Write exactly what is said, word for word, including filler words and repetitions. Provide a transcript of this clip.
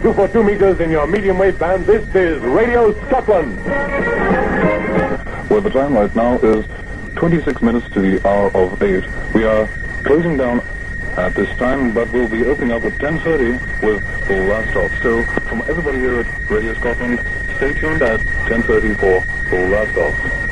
two forty-two meters in your medium wave band. This is Radio Scotland. Well, the time right now is twenty-six minutes to the hour of eight. We are closing down at this time, but we'll be opening up at ten thirty with Full Last Off. So, from everybody here at Radio Scotland, stay tuned at ten thirty for Full Last Off.